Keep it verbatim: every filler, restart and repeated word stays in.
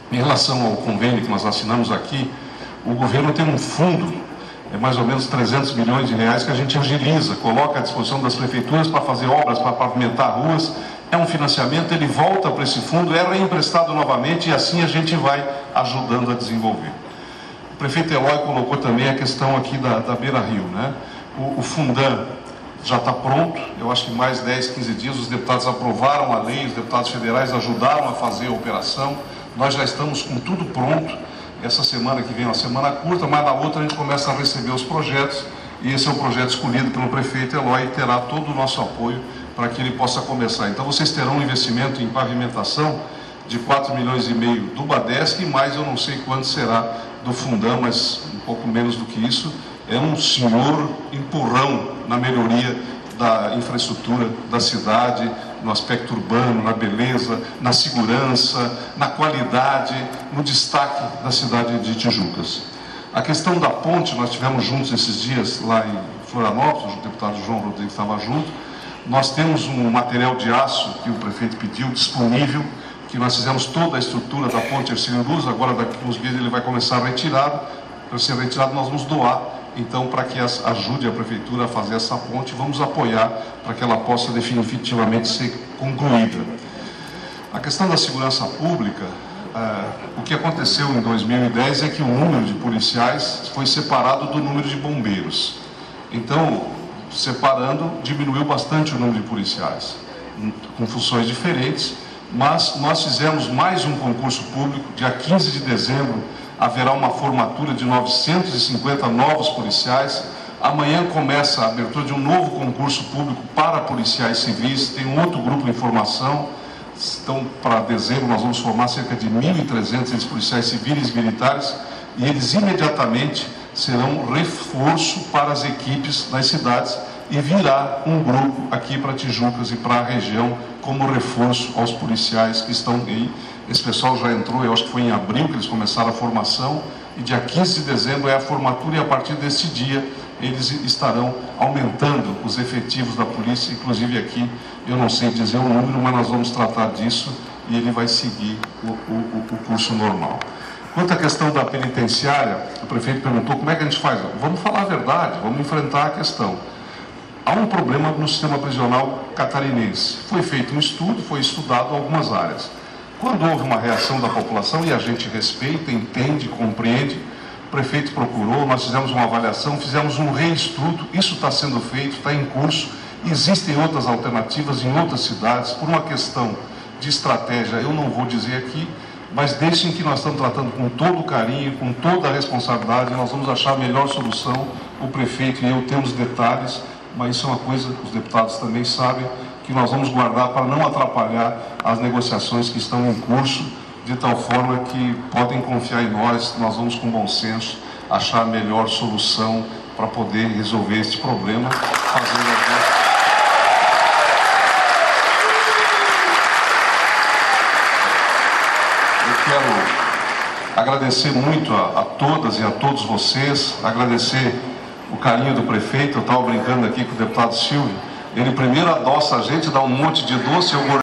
Em relação ao convênio que nós assinamos aqui, o governo tem um fundo, é mais ou menos trezentos milhões de reais, que a gente agiliza, coloca à disposição das prefeituras para fazer obras, para pavimentar ruas. É um financiamento, ele volta para esse fundo, é reemprestado novamente e assim a gente vai ajudando a desenvolver. O prefeito Eloy colocou também a questão aqui da, da Beira Rio, né? O, o Fundam já está pronto, eu acho que mais dez, quinze dias os deputados aprovaram a lei, os deputados federais ajudaram a fazer a operação, nós já estamos com tudo pronto. Essa semana que vem é uma semana curta, mas na outra a gente começa a receber os projetos, e esse é o projeto escolhido pelo prefeito Eloy e terá todo o nosso apoio para que ele possa começar. Então vocês terão um investimento em pavimentação de quatro milhões e meio do Badesc, e mais eu não sei quanto será do Fundam, mas um pouco menos do que isso. É um senhor empurrão na melhoria da infraestrutura da cidade, no aspecto urbano, na beleza, na segurança, na qualidade, no destaque da cidade de Tijucas. A questão da ponte, nós tivemos juntos esses dias lá em Florianópolis, o deputado João Rodrigues estava junto. Nós temos um material de aço que o prefeito pediu, disponível, que nós fizemos toda a estrutura da ponte Hercílio Luz, agora daqui a uns dias ele vai começar a retirado. Para ser retirado nós vamos doar, então, para que ajude a prefeitura a fazer essa ponte, vamos apoiar para que ela possa definitivamente ser concluída. A questão da segurança pública, eh, o que aconteceu em dois mil e dez é que o número de policiais foi separado do número de bombeiros. Então, separando, diminuiu bastante o número de policiais, com funções diferentes, mas nós fizemos mais um concurso público, dia quinze de dezembro, haverá uma formatura de novecentos e cinquenta novos policiais. Amanhã começa a abertura de um novo concurso público para policiais civis, tem um outro grupo em formação. Então, para dezembro, nós vamos formar cerca de mil e trezentos policiais civis e militares, e eles imediatamente serão reforço para as equipes das cidades, e virá um grupo aqui para Tijucas e para a região como reforço aos policiais que estão aí. Esse pessoal já entrou, eu acho que foi em abril que eles começaram a formação, e dia quinze de dezembro é a formatura, e a partir desse dia eles estarão aumentando os efetivos da polícia, inclusive aqui, eu não sei dizer o número, mas nós vamos tratar disso e ele vai seguir o, o, o curso normal. Quanto à questão da penitenciária, o prefeito perguntou como é que a gente faz. Vamos falar a verdade, vamos enfrentar a questão. Há um problema no sistema prisional catarinense. Foi feito um estudo, foi estudado algumas áreas. Quando houve uma reação da população, e a gente respeita, entende, compreende, o prefeito procurou, nós fizemos uma avaliação, fizemos um reestudo, isso está sendo feito, está em curso, existem outras alternativas em outras cidades, por uma questão de estratégia, eu não vou dizer aqui, mas deixem que nós estamos tratando com todo o carinho, com toda a responsabilidade, nós vamos achar a melhor solução. O prefeito e eu temos detalhes, mas isso é uma coisa que os deputados também sabem, que nós vamos guardar para não atrapalhar as negociações que estão em curso, de tal forma que podem confiar em nós, nós vamos com bom senso achar a melhor solução para poder resolver este problema, fazendo a Eu quero agradecer muito a, a todas e a todos vocês, agradecer o carinho do prefeito. Eu estava brincando aqui com o deputado Silvio, ele primeiro adoça a gente, dá um monte de doce, eu